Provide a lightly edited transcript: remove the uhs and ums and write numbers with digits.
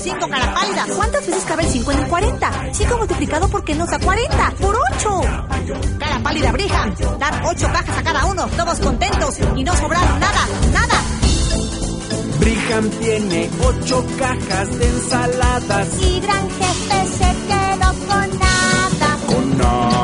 5 cara pálida. ¿Cuántas veces cabe el 5 en el 40? 5 multiplicado por qué nos da 40. ¡Por 8! Cara pálida Brigham. Dan 8 cajas a cada uno, todos contentos y no sobraron nada. Brigham tiene 8 cajas de ensaladas. Y Gran Jefe se quedó con nada. Con nada.